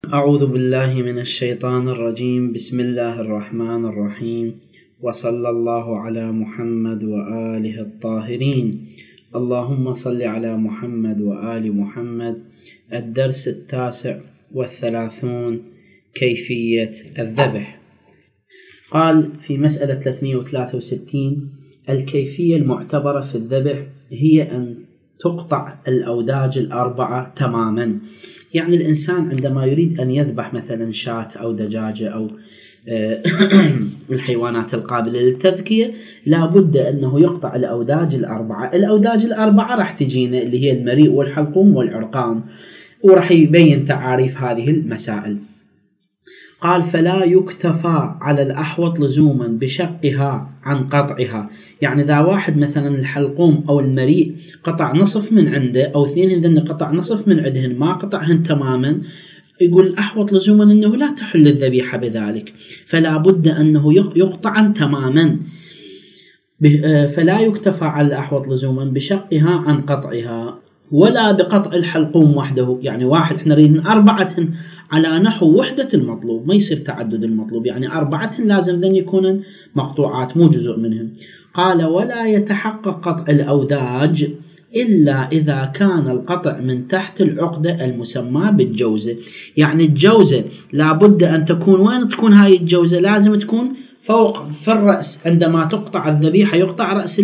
أعوذ بالله من الشيطان الرجيم. بسم الله الرحمن الرحيم، وصلى الله على محمد وآله الطاهرين. اللهم صل على محمد وآل محمد. الدرس 39 كيفية الذبح. قال في مسألة 363: الكيفية المعتبرة في الذبح هي أن تقطع الأوداج الأربعة تماما. يعني الإنسان عندما يريد أن يذبح مثلا شاة أو دجاجة أو الحيوانات القابلة للتذكية، لا بد أنه يقطع الأوداج الأربعة. الأوداج الأربعة راح تجينا اللي هي المريء والحلقوم والعرقان، ورح يبين تعاريف هذه المسائل. قال: فلا يكتفى على الأحوط لزوما بشقها عن قطعها. يعني إذا واحد مثلا الحلقوم أو المريء قطع نصف من عنده، أو اثنين هذن قطع نصف من عندهن ما قطعهن تماما، يقول الأحوط لزوما أنه لا تحل الذبيحة بذلك، فلا بد أنه يقطع تماما. فلا يكتفى على الأحوط لزوما بشقها عن قطعها ولا بقطع الحلقوم وحده. يعني واحد احنا نريد أربعة على نحو وحدة المطلوب، ما يصير تعدد المطلوب، يعني أربعة لازم ذن يكونن مقطوعات مو جزء منهم. قال: ولا يتحقق قطع الأوداج إلا إذا كان القطع من تحت العقدة المسمى بالجوزة. يعني الجوزة لابد أن تكون، وين تكون هاي الجوزة؟ لازم تكون فوق في الرأس. عندما تقطع الذبيحة يقطع رأس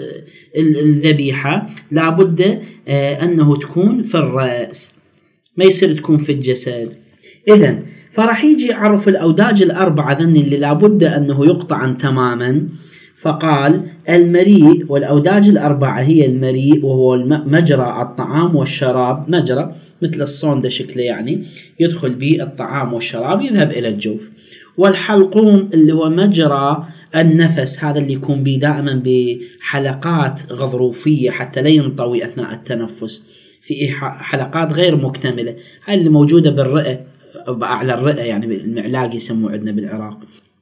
الذبيحة، لابد أنه تكون في الرأس، ما يصير تكون في الجسد. إذن فرح يجي يعرف الأوداج الأربعة ذن اللي لابد أنه يقطع تماما. فقال: المريء، والأوداج الأربعة هي المريء وهو مجرى الطعام والشراب، مجرى مثل الصوندة شكله، يعني يدخل به الطعام والشراب يذهب إلى الجوف. والحلقوم اللي هو مجرى النفس، هذا اللي يكون به دائما بحلقات غضروفية حتى لا ينطوي أثناء التنفس، في حلقات غير مكتملة، هاي اللي موجودة بالرئة، بأعلى الرئة، يعني المعلاق يسموه عندنا بالعراق.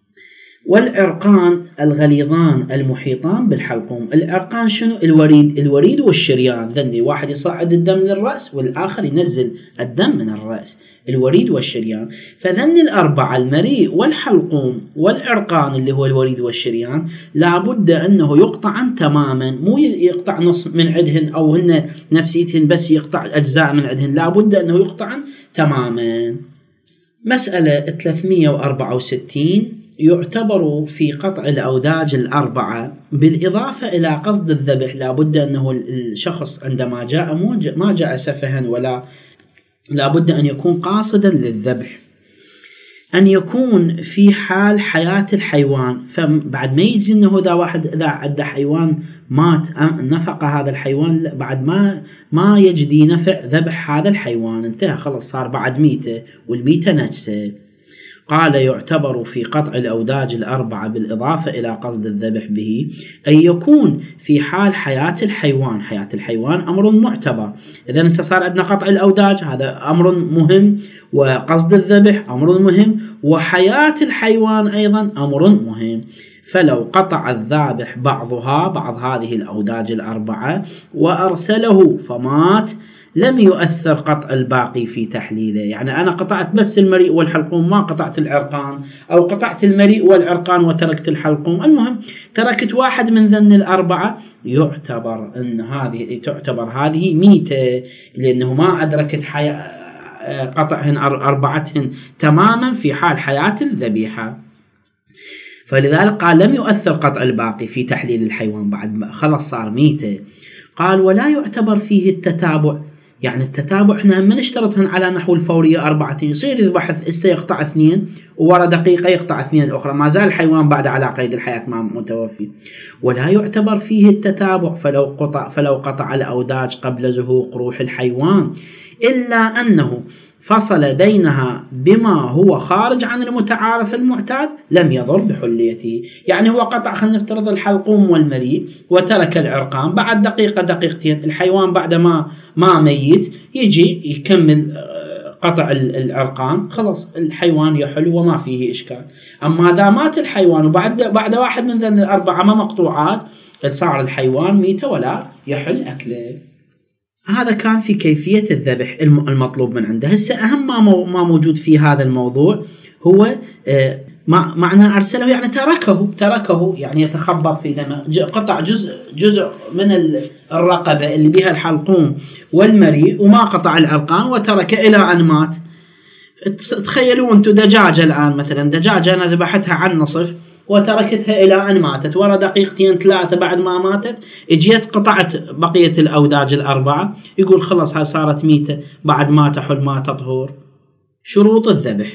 والعرقان الغليظان المحيطان بالحلقوم. العرقان شنو؟ الوريد والشريان، ذني واحد يصعد الدم للرأس والآخر ينزل الدم من الرأس، الوريد والشريان. فذني الأربعة، المريء والحلقوم والعرقان اللي هو الوريد والشريان، لابد أنه يقطع تماما، مو يقطع نص من عندهن أو هن نفسيتهن بس يقطع أجزاء من عندهن، لابد أنه يقطع تماما. مسألة 364: يعتبر في قطع الأوداج الأربعة بالإضافة إلى قصد الذبح. لابد أنه الشخص عندما جاء ما جاء سفها، ولا لابد أن يكون قاصدا للذبح، أن يكون في حال حياة الحيوان. فبعد ما يجي أنه إذا واحد إذا عنده حيوان مات نفق هذا الحيوان، بعد ما يجدي نفع ذبح هذا الحيوان، انتهى خلص، صار بعد ميتة، والميتة نجسة. قال: يعتبر في قطع الأوداج الأربعة بالإضافة إلى قصد الذبح به أن يكون في حال حياة الحيوان. حياة الحيوان أمر معتبر، إذا صار عندنا قطع الأوداج هذا أمر مهم، وقصد الذبح أمر مهم، وحياة الحيوان أيضا أمر مهم. فلو قطع الذابح بعض هذه الأوداج الأربعة وأرسله فمات، لم يؤثر قطع الباقي في تحليله. يعني أنا قطعت بس المريء والحلقوم، ما قطعت العرقان، أو قطعت المريء والعرقان وتركت الحلقوم، المهم تركت واحد من ذن الأربعة، يعتبر أن هذه ميتة، لأنه ما أدركت قطعهن أربعتهن تماما في حال حياة الذبيحة. فلذلك قال: لم يؤثر قطع الباقي في تحليل الحيوان، بعد خلص صار ميتة. قال: ولا يعتبر فيه التتابع. يعني التتابع احنا هم نشترطهن على نحو الفورية 4، يصير يذبح يقطع 2 وورا دقيقة يقطع 2 الأخرى، ما زال الحيوان بعد على قيد الحياة ما متوفي. ولا يعتبر فيه التتابع فلو قطع الأوداج قبل زهوق روح الحيوان، إلا أنه فصل بينها بما هو خارج عن المتعارف المعتاد لم يضر بحليته. يعني هو قطع، خلينا نفترض الحلقوم والمريء وترك العرقان، بعد دقيقة دقيقتين الحيوان بعد ما ميت يجي يكمل قطع العرقان، خلص الحيوان يحل وما فيه إشكال. أما إذا مات الحيوان وبعد واحد من ذن الأربعة ما مقطوعات، صار الحيوان ميت ولا يحل أكله. هذا كان في كيفية الذبح المطلوب من عنده. هسه أهم ما موجود في هذا الموضوع هو معنى أرسله، يعني تركه يعني يتخبط في دمه، قطع جزء من الرقبة اللي بها الحلقوم والمريء وما قطع الأرقان وترك إلى أن مات. تخيلوا أنتم دجاجة الآن مثلا، دجاجة أنا ذبحتها عن نصف وتركتها إلى أن ماتت، ورا دقيقتين 3 بعد ما ماتت اجيت قطعت بقية الأوداج 4، يقول خلص هاي صارت ميتة بعد ما تحل ما تطهر. شروط الذبح.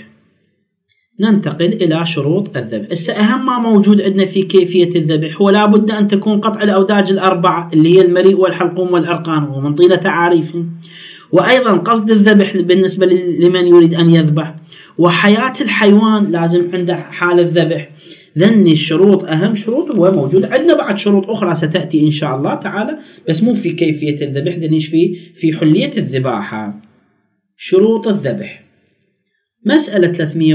ننتقل إلى شروط الذبح. أهم ما موجود عندنا في كيفية الذبح هو لابد أن تكون قطع الأوداج 4 اللي هي المريء والحلقوم والأرقان، ومن طيلة تعاريف. وأيضا قصد الذبح بالنسبة لمن يريد أن يذبح، وحياة الحيوان لازم عنده حال الذبح. ذني الشروط أهم شروط، هو موجود عندنا بعد شروط أخرى ستأتي إن شاء الله تعالى، بس مو في كيفية الذبح، ذنيش في حلية الذباحة. شروط الذبح. مسألة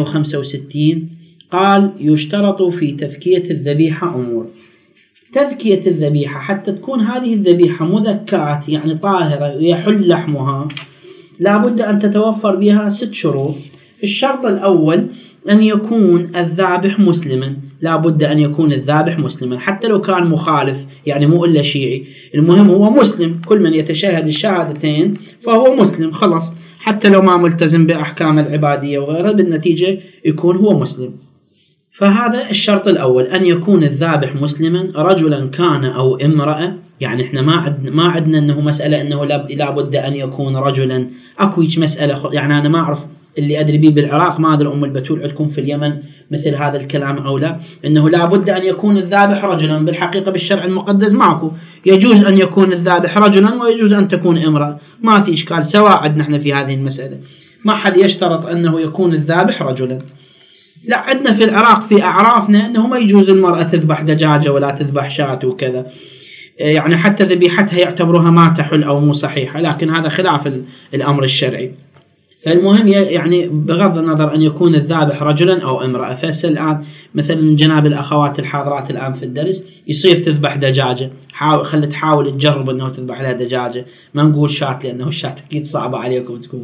365 قال يشترط في تذكية الذبيحة أمور. تذكية الذبيحة حتى تكون هذه الذبيحة مذكاة يعني طاهرة ويحل لحمها، لابد أن تتوفر بها 6 شروط. الشرط الأول أن يكون الذابح مسلما، لابد أن يكون الذابح مسلما حتى لو كان مخالف، يعني مو إلا شيعي، المهم هو مسلم. كل من يتشهد الشهادتين فهو مسلم خلص، حتى لو ما ملتزم بأحكام العبادية وغيرها، بالنتيجة يكون هو مسلم. فهذا الشرط الأول، أن يكون الذابح مسلما، رجلا كان أو امرأة. يعني إحنا ما عندنا أنه مسألة أنه لابد أن يكون رجلا، أكويش مسألة يعني أنا ما أعرف، اللي أدري به بالعراق ما أدري أم البتول عندكم في اليمن مثل هذا الكلام أو لا، أنه لابد أن يكون الذابح رجلا. بالحقيقة بالشرع المقدس معكم يجوز أن يكون الذابح رجلا ويجوز أن تكون امرأة، ما في إشكال، سواء عندنا إحنا في هذه المسألة، ما حد يشترط أنه يكون الذابح رجلا. لا، عندنا في العراق في أعرافنا أنه ما يجوز المرأة تذبح دجاجة ولا تذبح شاة وكذا، يعني حتى ذبيحتها يعتبروها ما تحل أو مو صحيحة، لكن هذا خلاف الأمر الشرعي. فالمهم يعني بغض النظر أن يكون الذابح رجلا أو امرأة. فهسه الآن مثلا من جناب الأخوات الحاضرات الآن في الدرس يصير تذبح دجاجة، تحاول تجرب أنه تذبح لها دجاجة، ما نقول شاة لأنه الشاة أكيد صعبة عليكم تكون.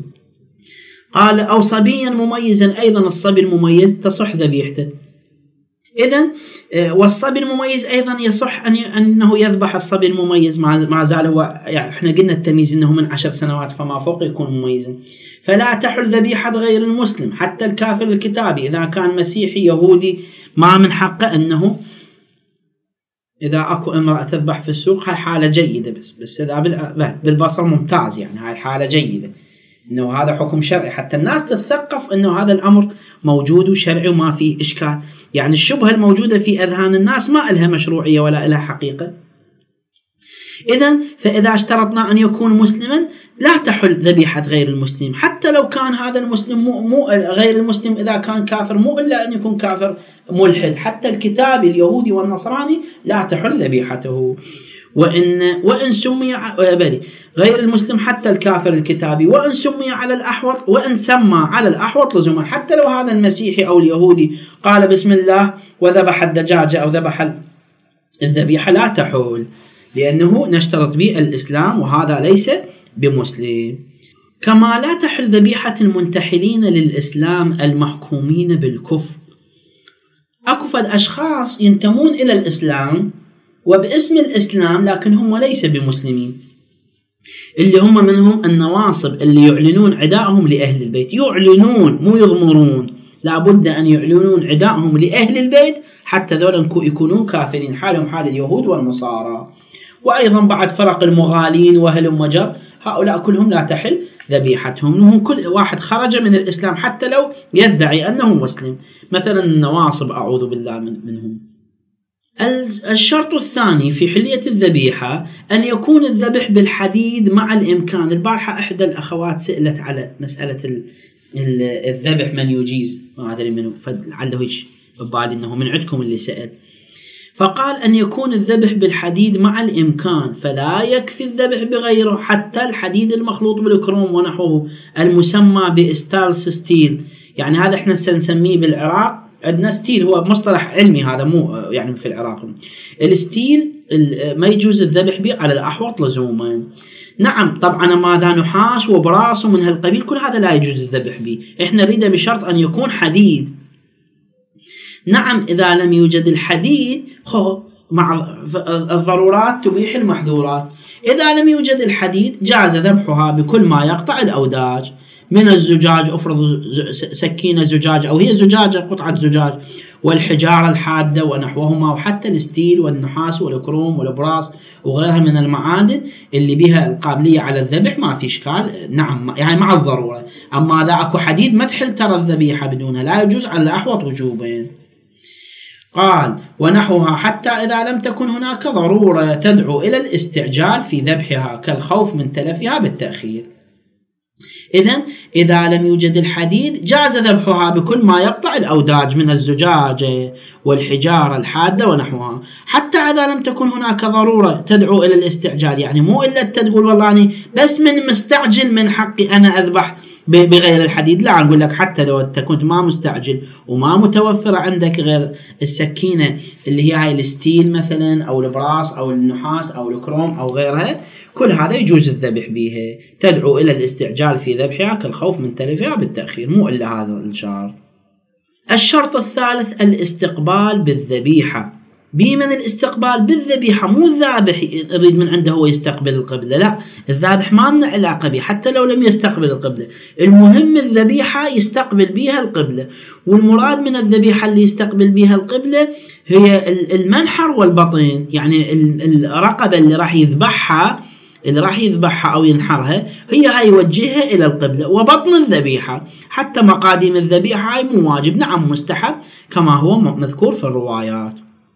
قال أو صبيا مميزا، أيضا الصبي المميز تصح ذبيحته. إذن والصبي المميز أيضا يصح أنه يذبح الصبي المميز، ما زال هو يعني إحنا قلنا التمييز أنه من 10 سنوات فما فوق يكون مميزا. فلا تحل ذبيحة غير المسلم، حتى الكافر الكتابي إذا كان مسيحي يهودي ما من حقه أنه إذا أكو امرأة تذبح في السوق، هاي حالة جيدة، بس إذا بالبصر ممتاز، يعني هاي حالة جيدة، إنه هذا حكم شرعي حتى الناس تتثقف إنه هذا الأمر موجود وشرعي وما فيه إشكال. يعني الشبهة الموجودة في أذهان الناس ما إلها مشروعية ولا إلها حقيقة. إذن فإذا اشترطنا أن يكون مسلما لا تحل ذبيحة غير المسلم، حتى لو كان هذا المسلم مو غير المسلم، إذا كان كافر مو إلا أن يكون كافر ملحد، حتى الكتابي اليهودي والنصراني لا تحل ذبيحته. وإن سمي غير المسلم حتى الكافر الكتابي، وإن سمي على الأحوط، وإن سمى على الأحوط لزوما، حتى لو هذا المسيحي أو اليهودي قال بسم الله وذبح الدجاجة أو ذبح الذبيحة لا تحول، لأنه نشترط به الإسلام وهذا ليس بمسلم. كما لا تحل ذبيحة المنتحلين للإسلام المحكومين بالكفر. أكو فد أشخاص ينتمون إلى الإسلام وباسم الإسلام لكن هم ليس بمسلمين، اللي هم منهم النواصب اللي يعلنون عدائهم لأهل البيت، يعلنون مو يضمرون، لابد أن يعلنون عدائهم لأهل البيت حتى ذولا يكونون كافرين، حالهم حال اليهود والنصارى. وأيضا بعد فرق المغالين وهل مجر، هؤلاء كلهم لا تحل ذبيحتهم، انهم كل واحد خرج من الإسلام حتى لو يدعي أنه مسلم، مثلا النواصب أعوذ بالله منهم. الشرط الثاني في حلية الذبيحة أن يكون الذبح بالحديد مع الإمكان. البارحة إحدى الأخوات سئلت على مسألة الذبح من يجيز، ما أدري منه، فلعله هيك ببالي أنه من عندكم اللي سأل، فقال أن يكون الذبح بالحديد مع الإمكان، فلا يكفي الذبح بغيره، حتى الحديد المخلوط بالكروم ونحوه المسمى بإستالس ستيل. يعني هذا احنا سنسميه بالعراق عندنا ستيل، هو مصطلح علمي هذا مو يعني في العراق. الستيل ما يجوز الذبح به على الأحوط لزوما. نعم طبعا ماذا نحاس وبراس ومن هالقبيل كل هذا لا يجوز الذبح به، احنا نريده بشرط أن يكون حديد. نعم إذا لم يوجد الحديد مع الضرورات تبيح المحظورات، إذا لم يوجد الحديد جاز ذبحها بكل ما يقطع الأوداج من الزجاج، أفرض سكينة زجاج أو هي زجاجة قطعة زجاج، والحجارة الحادة ونحوهما، وحتى الستيل والنحاس والكروم والبراس وغيرها من المعادن اللي بها القابلية على الذبح ما في إشكال. نعم يعني مع الضرورة. أما إذا أكو حديد ما تحل ترى الذبيحة بدونها، لا يجوز على الأحوط وجوبين. قال ونحوها حتى إذا لم تكن هناك ضرورة تدعو إلى الاستعجال في ذبحها كالخوف من تلفها بالتأخير. إذن إذا لم يوجد الحديد جاز ذبحها بكل ما يقطع الأوداج من الزجاجة والحجارة الحادة ونحوها، حتى إذا لم تكن هناك ضرورة تدعو إلى الاستعجال. يعني مو إلا تقول والله أنا بس من مستعجل من حقي أنا أذبح بغير الحديد، لا، نقول لك حتى لو أنت كنت ما مستعجل وما متوفرة عندك غير السكينة اللي هي هاي الستيل مثلا أو البراس أو النحاس أو الكروم أو غيرها، كل هذا يجوز الذبح بها، تدعو إلى الاستعجال في ذبحها كالخوف من تلفها بالتأخير، مو إلا هذا الشرط. الشرط الثالث الاستقبال بالذبيحة. بمن الاستقبال بالذبيحة، مو الذابح يريد من عنده هو يستقبل القبلة، لا، الذابح ما لنا علاقة به حتى لو لم يستقبل القبلة، المهم الذبيحة يستقبل بها القبلة. والمراد من الذبيحة اللي يستقبل بها القبلة هي المنحر والبطن، يعني الرقبة اللي راح يذبحها أو ينحرها هي هاي يوجهها إلى القبلة، وبطن الذبيحة حتى مقاديم الذبيحة هاي مو واجب، نعم مستحب كما هو مذكور في الروايات.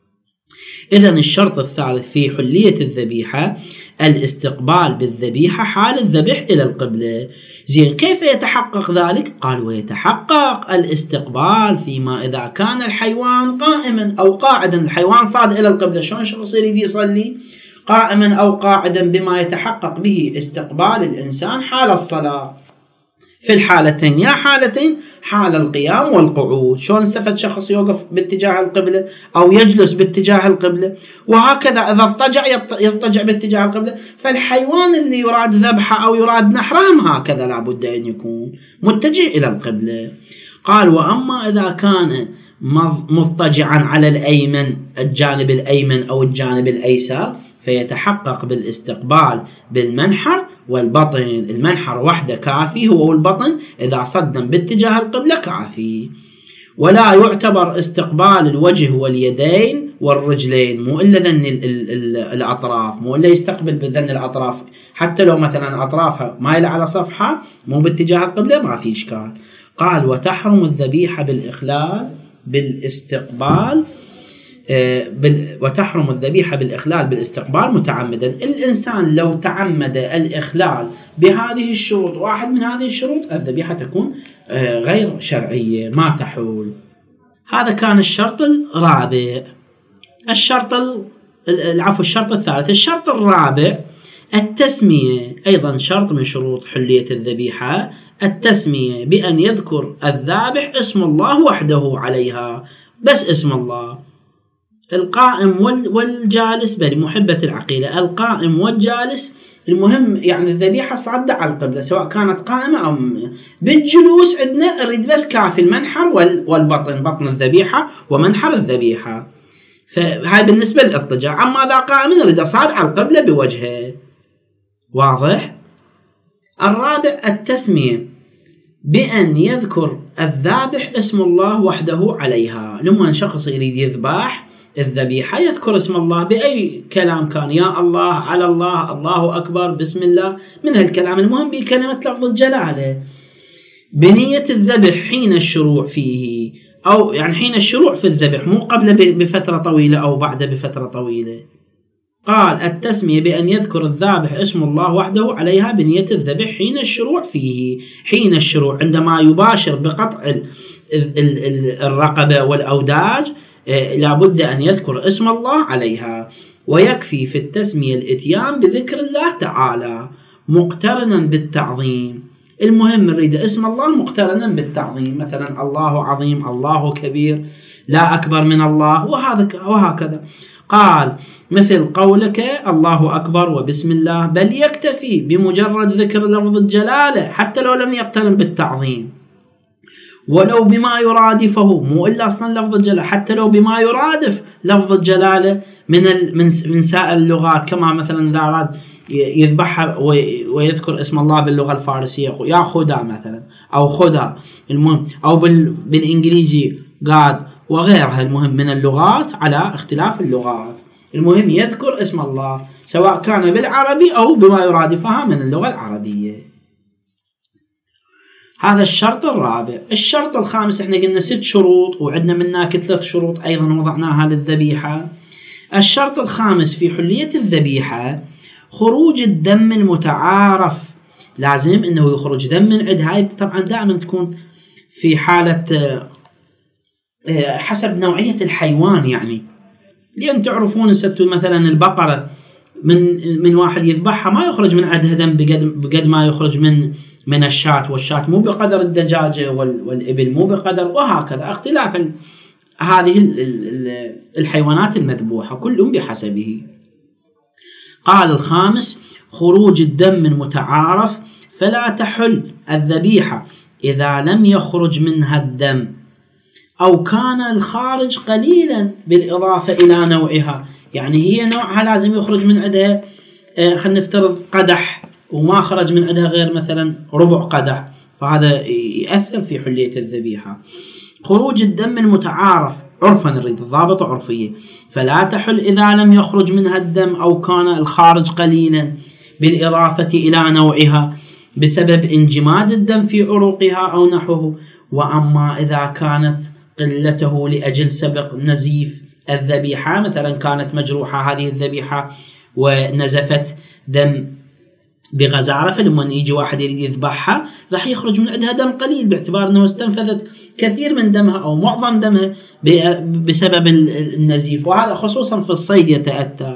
إذن الشرط الثالث في حلية الذبيحة الاستقبال بالذبيحة حال الذبح إلى القبلة. زين، كيف يتحقق ذلك؟ قال ويتحقق الاستقبال فيما إذا كان الحيوان قائما أو قاعدا. الحيوان صاد إلى القبلة، شلون شخص يريد يصلي؟ قائما أو قاعدا، بما يتحقق به استقبال الإنسان حال الصلاة في الحالتين، يا حالتين، حال القيام والقعود. شلون استفد شخص يوقف باتجاه القبلة أو يجلس باتجاه القبلة، وهكذا إذا اضطجع يضطجع باتجاه القبلة. فالحيوان اللي يراد ذبحه أو يراد نحره هكذا لابد أن يكون متجه إلى القبلة. قال وأما إذا كان مضطجعا على الأيمن، الجانب الأيمن أو الجانب الأيسر، فيتحقق بالاستقبال بالمنحر والبطن. المنحر وحده كافي هو والبطن إذا صدم باتجاه القبلة كافي. ولا يعتبر استقبال الوجه واليدين والرجلين، مو إلا ذن الأطراف، مو إلا يستقبل بذن الأطراف، حتى لو مثلا أطرافها مايلة على صفحة مو باتجاه القبلة ما في إشكال. قال وتحرم الذبيحة بالإخلال بالاستقبال وتحرم الذبيحة بالإخلال بالاستقبال متعمدا. الإنسان لو تعمد الإخلال بهذه الشروط، واحد من هذه الشروط، الذبيحة تكون غير شرعية ما تحول. هذا كان الشرط الرابع. الشرط الثالث. الشرط الرابع التسمية، أيضا شرط من شروط حلية الذبيحة، التسمية بأن يذكر الذابح اسم الله وحده عليها، بس اسم الله. القائم والجالس محبة العقيلة، القائم والجالس، المهم يعني الذبيحة صادة على القبلة سواء كانت قائمة أو بالجلوس. عندنا نريد بس كافي المنحر والبطن، بطن الذبيحة ومنحر الذبيحة، فهاي بالنسبة للاضطجاع. أما إذا قائم نريد صاد على القبلة بوجهه. واضح؟ الرابع التسمية بأن يذكر الذابح اسم الله وحده عليها. لما شخص يريد يذبح الذبيحة يذكر اسم الله بأي كلام كان، يا الله، على الله، الله أكبر، بسم الله، من هالكلام، المهم بكلمة لفظ الجلالة، بنية الذبح حين الشروع فيه، أو يعني حين الشروع في الذبح، مو قبل بفترة طويلة أو بعد بفترة طويلة. قال التسمية بأن يذكر الذابح اسم الله وحده عليها بنية الذبح حين الشروع فيه. حين الشروع عندما يباشر بقطع الرقبة والأوداج لابد أن يذكر اسم الله عليها. ويكفي في التسمية الاتيان بذكر الله تعالى مقترنا بالتعظيم. المهم نريد اسم الله مقترنا بالتعظيم، مثلا الله عظيم، الله كبير، لا أكبر من الله، وهكذا. قال مثل قولك الله أكبر وبسم الله، بل يكتفي بمجرد ذكر لفظ الجلالة حتى لو لم يقترن بالتعظيم، ولو بما يرادفه، مو إلا أصلا لفظ الجلالة، حتى لو بما يرادف لفظ الجلالة من سائر اللغات، كما مثلا إذا أراد يذبحها ويذكر اسم الله باللغة الفارسية يا خدا مثلا أو خدا، المهم، أو بالإنجليزي God وغيرها، المهم من اللغات على اختلاف اللغات، المهم يذكر اسم الله سواء كان بالعربي أو بما يرادفها من اللغة العربية. هذا الشرط الرابع. الشرط الخامس، احنا قلنا 6 شروط وعندنا منها 3 شروط أيضا وضعناها للذبيحة. الشرط الخامس في حلية الذبيحة خروج الدم المتعارف، لازم انه يخرج دم من عند. هاي طبعا دائما تكون في حالة حسب نوعية الحيوان، يعني لأن تعرفون مثلا البقرة من واحد يذبحها ما يخرج من عندها دم بقد ما يخرج من الشاة، والشاة مو بقدر الدجاجة والإبل مو بقدر، وهكذا اختلاف هذه الحيوانات المذبوحة كلهم بحسبه. قال الخامس خروج الدم المتعارف، فلا تحل الذبيحة إذا لم يخرج منها الدم أو كان الخارج قليلا بالإضافة إلى نوعها، يعني هي نوعها لازم يخرج من عندها خلينا نفترض قدح وما خرج من عندها غير مثلا ربع قدح، فهذا يأثر في حلية الذبيحة. خروج الدم المتعارف عرفا، نريد الضابط عرفية، فلا تحل إذا لم يخرج منها الدم أو كان الخارج قليلا بالإضافة إلى نوعها بسبب انجماد الدم في عروقها أو نحوه. وأما إذا كانت قلته لأجل سبق نزيف الذبيحة، مثلا كانت مجروحة هذه الذبيحة ونزفت دم بغزارة، فلما يجي واحد يريد يذبحها راح يخرج من عندها دم قليل باعتبار أنه استنفذت كثير من دمها أو معظم دمها بسبب النزيف، وهذا خصوصا في الصيد يتأتى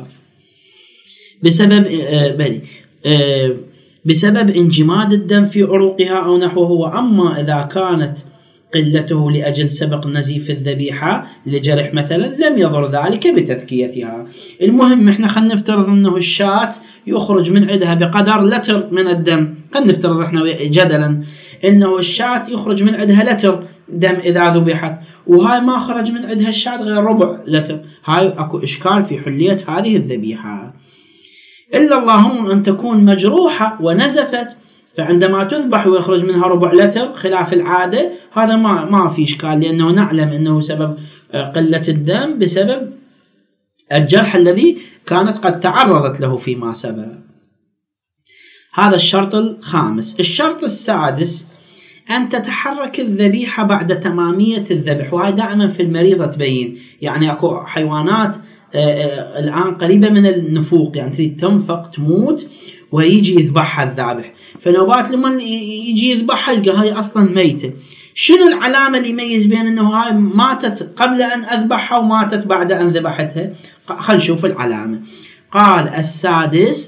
بسبب انجماد الدم في عروقها أو نحوه. وأما إذا كانت قلته لأجل سبق نزيف الذبيحة لجرح مثلا لم يضر ذلك بتذكيتها. المهم احنا خلينا نفترض انه الشاة يخرج من عندها بقدر لتر من الدم، خلينا نفترض احنا جدلا انه الشاة يخرج من عندها لتر دم اذا ذبحت، وهاي ما خرج من عندها الشاة غير ربع لتر، هاي اكو اشكال في حلية هذه الذبيحة. الا اللهم ان تكون مجروحة ونزفت، فعندما تذبح ويخرج منها ربع لتر خلاف العادة هذا ما في إشكال، لأنه نعلم أنه سبب قلة الدم بسبب الجرح الذي كانت قد تعرضت له فيما سبق. هذا الشرط الخامس. الشرط السادس أن تتحرك الذبيحة بعد تمامية الذبح، وهي دائما في المريضة تبين، يعني أكو حيوانات الآن قريبة من النفوق، يعني تريد تنفق تموت ويجي يذبحها الذابح، فنوبات لما يجي يذبحها يلقى هاي أصلا ميتة. شنو العلامة اللي يميز بين أنه هاي ماتت قبل أن أذبحها وماتت بعد أن ذبحتها؟ خل نشوف العلامة. قال السادس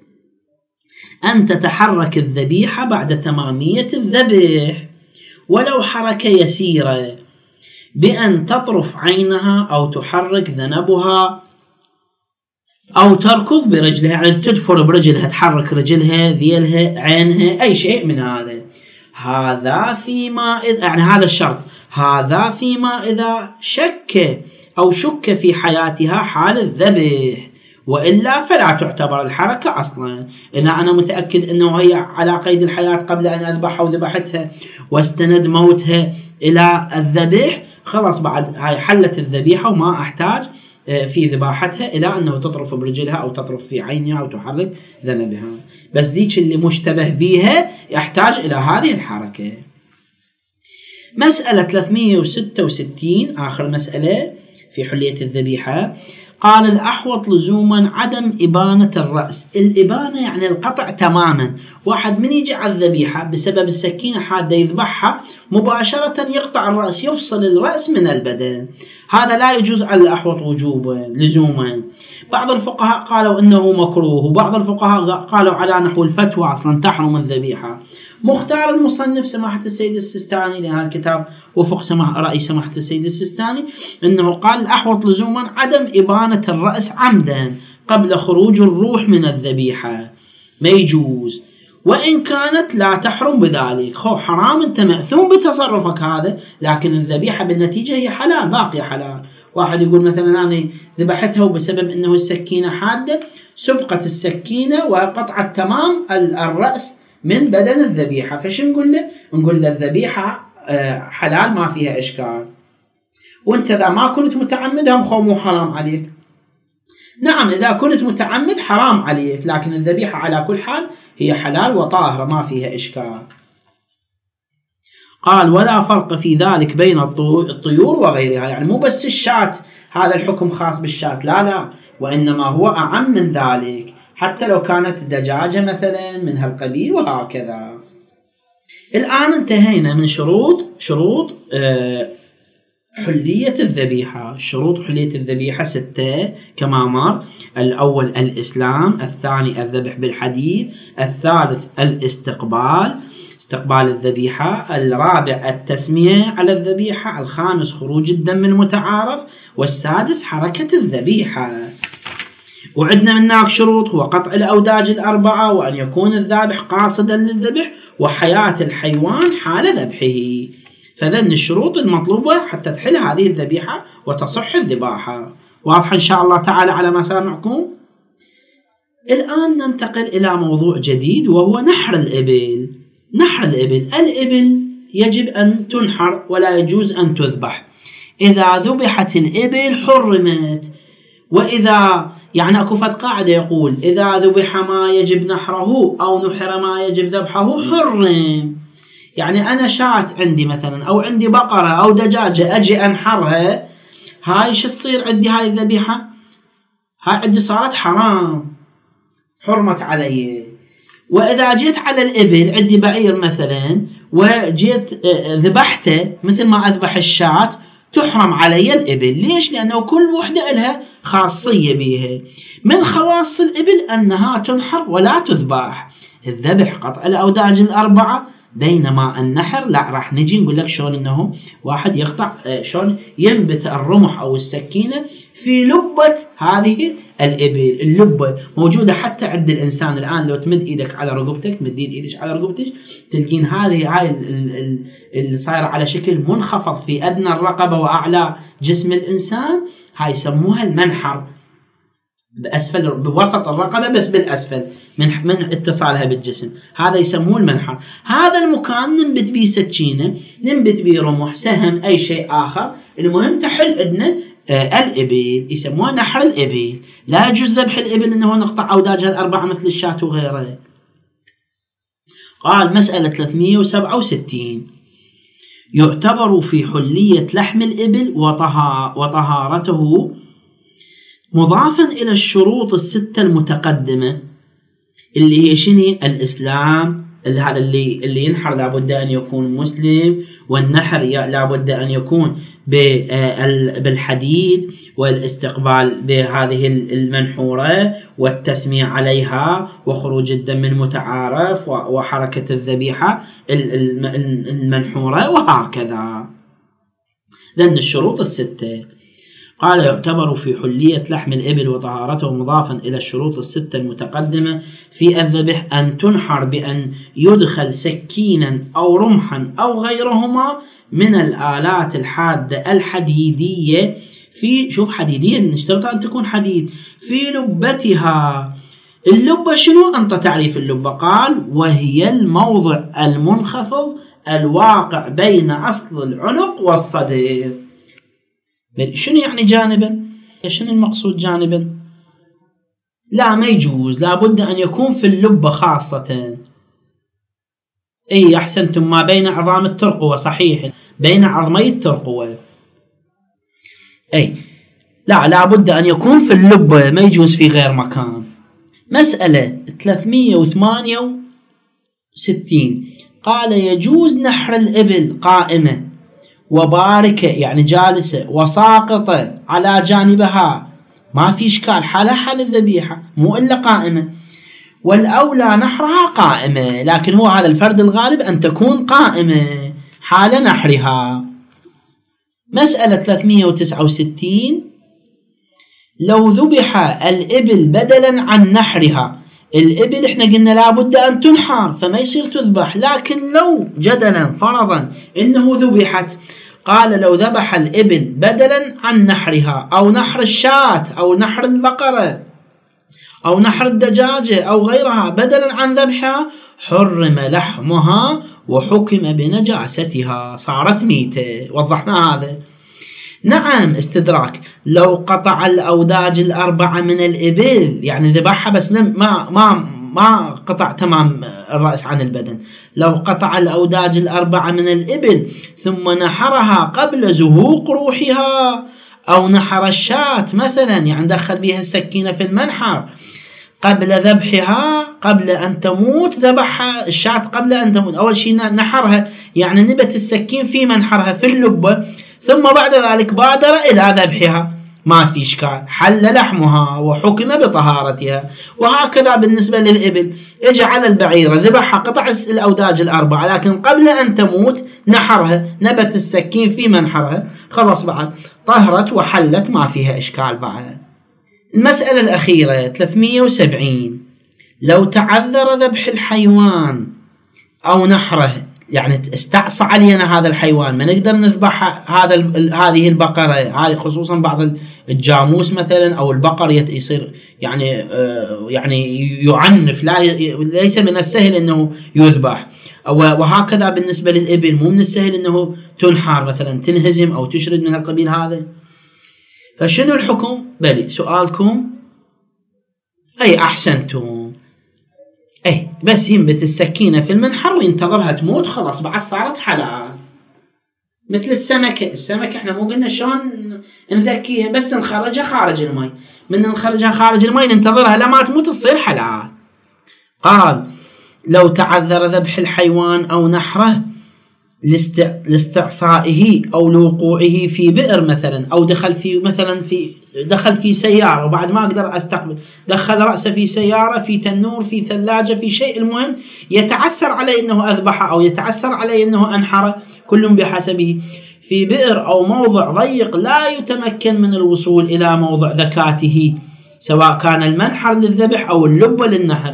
أن تتحرك الذبيحة بعد تمامية الذبح ولو حركة يسيرة، بأن تطرف عينها أو تحرك ذنبها أو تركض برجلها، يعني تدفر برجلها، تحرك رجلها ذيلها عينها أي شيء من هذا فيما يعني هذا الشرط، هذا فيما إذا شك أو شك في حياتها حال الذبح، وإلا فلا تعتبر الحركة أصلا. إذا أنا متأكد أنه هي على قيد الحياة قبل أن أذبحها وذبحتها واستند موتها إلى الذبح، خلاص بعد هاي حلت الذبيحة وما أحتاج في ذباحتها إلى أنه تطرف برجلها أو تطرف في عينها أو تحرك ذنبها. بس ديك اللي مشتبه بيها يحتاج إلى هذه الحركة. مسألة 366 آخر مسألة في حلية الذبيحة. قال الأحوط لزوما عدم إبانة الرأس. الإبانة يعني القطع تماما، واحد من يجي على الذبيحة بسبب السكينة حادة يذبحها مباشرة يقطع الرأس، يفصل الرأس من البدن، هذا لا يجوز على الأحوط وجوبا لزوما. بعض الفقهاء قالوا إنه مكروه، وبعض الفقهاء قالوا على نحو الفتوى أصلا تحرم الذبيحة، مختار المصنف سماحة السيد السيستاني لهذا الكتاب وفق رأي سماحة السيد السيستاني أنه قال الأحوط لزوما عدم إبانة الرأس عمدا قبل خروج الروح من الذبيحة، ما يجوز، وإن كانت لا تحرم بذلك. حرام، أنت مأثوم بتصرفك هذا، لكن الذبيحة بالنتيجة هي حلال، باقية حلال. واحد يقول مثلا أنا ذبحتها وبسبب أنه السكينة حادة سبقت السكينة وقطعت تمام الرأس من بدن الذبيحة، فش نقول له؟ نقول له الذبيحة حلال ما فيها إشكال، وانت إذا ما كنت متعمد هم مو حرام عليك. نعم إذا كنت متعمد حرام عليك، لكن الذبيحة على كل حال هي حلال وطاهرة ما فيها إشكال. قال ولا فرق في ذلك بين الطيور وغيرها، يعني مو بس الشاة هذا الحكم خاص بالشاة، لا، وإنما هو أعم من ذلك، حتى لو كانت دجاجة مثلا من هالقبيل وهكذا. الآن انتهينا من شروط حلية الذبيحة. شروط حلية الذبيحة 6 كما مر: الأول الإسلام، الثاني الذبح بالحديد، الثالث استقبال الذبيحة، الرابع التسمية على الذبيحة، الخامس خروج الدم المتعارف، والسادس حركة الذبيحة. وعندنا من هناك شروط: هو قطع الأوداج 4، وأن يكون الذابح قاصدا للذبح، وحياة الحيوان حال ذبحه. فذن الشروط المطلوبة حتى تحل هذه الذبيحة وتصح الذباحة. واضح إن شاء الله تعالى على مسامعكم؟ الآن ننتقل إلى موضوع جديد وهو نحر الإبل. الإبل يجب أن تنحر ولا يجوز أن تذبح. إذا ذبحت الإبل حرمت، وإذا يعني أكو قاعدة يقول إذا ذبح ما يجب نحره أو نحر ما يجب ذبحه حرم. يعني أنا شاة عندي مثلا أو عندي بقرة أو دجاجة أجي أنحرها، هاي شو تصير عندي؟ هاي الذبيحة هاي عندي صارت حرام، حرمت علي. وإذا جيت على الإبل، عندي بعير مثلا وجيت ذبحته مثل ما أذبح الشاة، تحرم علي الإبل. ليش؟ لأنه كل وحدة لها خاصية بيها. من خواص الإبل أنها تنحر ولا تذبح. الذبح قطع الأوداج 4، بينما النحر لا. راح نجي نقول لك شلون انه واحد يقطع، شلون ينبت الرمح او السكينة في لبة هذه الإبل. اللبة موجودة حتى عند الإنسان الآن. لو تمد إيدك على رقبتك، تمدين إيدك على رقبتك، تلقين هاي اللي صايرة على شكل منخفض في أدنى الرقبة وأعلى جسم الإنسان، هاي يسموها المنحر، بأسفل بوسط الرقبة بس بالأسفل من اتصالها بالجسم، هذا يسموه المنحر. هذا المكان ننبت به سكينة، ننبت به رمح، سهم، أي شيء آخر، المهم تحل عندنا الإبل، يسموه نحر الإبل. لا يجوز ذبح الإبل إنه نقطع أوداجها 4 مثل الشاة وغيره. قال مسألة 367: يعتبر في حلية لحم الإبل وطهارته مضافا إلى الشروط 6 المتقدمة، اللي هي شنو؟ الإسلام، هذا اللي ينحر لابد أن يكون مسلم، والنحر لابد أن يكون بالحديد، والاستقبال بهذه المنحورة، والتسمية عليها، وخروج الدم المتعارف، وحركة الذبيحة المنحورة، وهكذا. لأن الشروط 6. قال يعتبر في حلية لحم الإبل وطهارته مضافا إلى الشروط 6 المتقدمة في الذبح أن تنحر بأن يدخل سكينا أو رمحا أو غيرهما من الآلات الحادة الحديدية في، شوف حديدية، نشترط أن تكون حديد، في لبتها. اللبة شنو؟ أنت تعريف اللبة. قال وهي الموضع المنخفض الواقع بين أصل العنق والصدر. شنو يعني جانبا؟ شنو المقصود جانبا؟ لا، ما يجوز، لابد أن يكون في اللبة خاصة. أحسنتم، ما بين عظام الترقوة، صحيح، بين عظمي الترقوة. لا، لابد أن يكون في اللبة، ما يجوز في غير مكان. مسألة 368: قال يجوز نحر الإبل قائمة وباركة، يعني جالسة، وساقطة على جانبها، ما في إشكال، حالها حال الذبيحة، مو إلا قائمة. والأولى نحرها قائمة، لكن هو هذا الفرد الغالب أن تكون قائمة حال نحرها. مسألة 369: لو ذبح الإبل بدلا عن نحرها. الإبل احنا قلنا لابد أن تنحر فما يصير تذبح، لكن لو جدلا فرضا إنه ذبحت، قال لو ذبح الإبل بدلا عن نحرها أو نحر الشاة أو نحر البقرة أو نحر الدجاجة أو غيرها بدلا عن ذبحها، حرم لحمها وحكم بنجاستها، صارت ميتة. وضحنا هذا. نعم استدراك: لو قطع الأوداج الأربعة من الإبل، يعني ذبحها بس ما قطع تمام الرأس عن البدن، لو قطع الأوداج الأربعة من الإبل ثم نحرها قبل زهوق روحها، أو نحر الشاة مثلا، يعني دخل بها السكينة في المنحر قبل ذبحها، قبل أن تموت ذبحها الشاة قبل أن تموت. أول شيء نحرها، يعني نبت السكين في منحرها في اللبة، ثم بعد ذلك بادر إلى ذبحها، ما في إشكال، حل لحمها وحكم بطهارتها. وهكذا بالنسبة للإبل، اجعل البعيرة ذبحها، قطع الأوداج الأربعة، لكن قبل أن تموت نحرها، نبت السكين في منحرها، خلاص بعد طهرت وحلت، ما فيها إشكال بعد. المسألة الأخيرة 370: لو تعذر ذبح الحيوان أو نحره، يعني استعصى علينا هذا الحيوان ما نقدر نذبح هذه البقرة، هذه خصوصا بعض الجاموس مثلا أو البقر يصير يعني يعنف، ليس من السهل أنه يذبح. وهكذا بالنسبة للإبل مو من السهل أنه تنحر مثلا، تنهزم أو تشرد من القبيل هذا. فشنو الحكم؟ بلي سؤالكم أي أحسنتم، أي بس ينبت السكينة في المنحر وينتظرها تموت، خلاص بعد صارت حلال. مثل السمكة احنا مو قلنا شلون نذكيها، بس نخرجها خارج الماء، من نخرجها خارج الماء ننتظرها لما تموت تصير حلال. قال: لو تعذر ذبح الحيوان أو نحره لاستعصائه أو لوقوعه في بئر مثلا، أو دخل في سيارة وبعد ما أقدر أستقبل، دخل رأسه في سيارة، في تنور، في ثلاجة، في شيء، المهم يتعسر عليه أنه أذبحه أو يتعسر عليه أنه أنحره، كل بحسبه، في بئر أو موضع ضيق لا يتمكن من الوصول إلى موضع ذكاته، سواء كان المنحر للذبح أو اللب للنحر،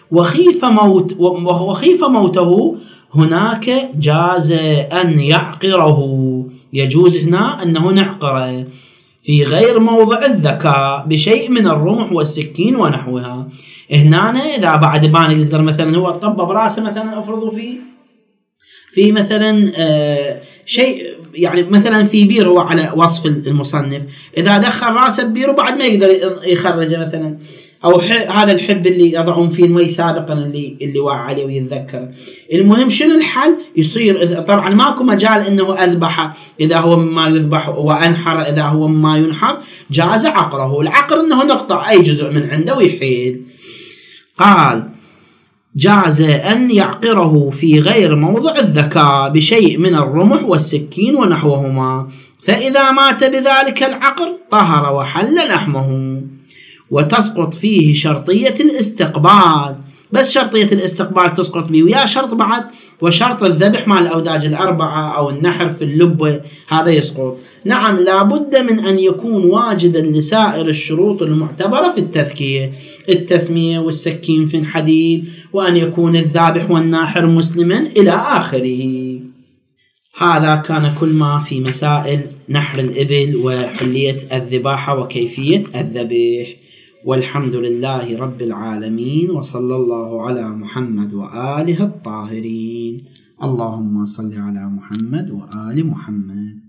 وخيف موته، هناك جاز أن يعقره، يجوز هنا أنه نعقره في غير موضع الذكاء بشيء من الرمح والسكين ونحوها. هنا إذا بعد ما نقدر مثلا هو طبب راسه مثلا، أفرضوا في مثلا شيء، يعني مثلا في بير، هو على وصف المصنف إذا دخل راسه ببير وبعد ما يقدر يخرجه مثلا، أو هذا الحب اللي يضعون فيه المي سابقا اللي وقع عليه ويتذكر. المهم شنو الحل؟ يصير طبعا ماكو مجال انه اذبح اذا هو مما يذبح وانحر اذا هو مما ينحر، جاز عقره. العقر انه نقطع اي جزء من عنده ويحيل. قال: جاز أن يعقره في غير موضع الذكاء بشيء من الرمح والسكين ونحوهما، فإذا مات بذلك العقر طهر وحل لحمه، وتسقط فيه شرطية الاستقبال، بس شرطية الاستقبال تسقط به، ويا شرط بعد، وشرط الذبح مع الأوداج الأربعة أو النحر في اللب هذا يسقط. نعم لابد من أن يكون واجدا لسائر الشروط المعتبرة في التذكية، التسمية والسكين في الحديد، وأن يكون الذابح والناحر مسلما إلى آخره. هذا كان كل ما في مسائل نحر الإبل وحلية الذباحة وكيفية الذبح، والحمد لله رب العالمين، وصلى الله على محمد وآله الطاهرين. اللهم صل على محمد وآل محمد.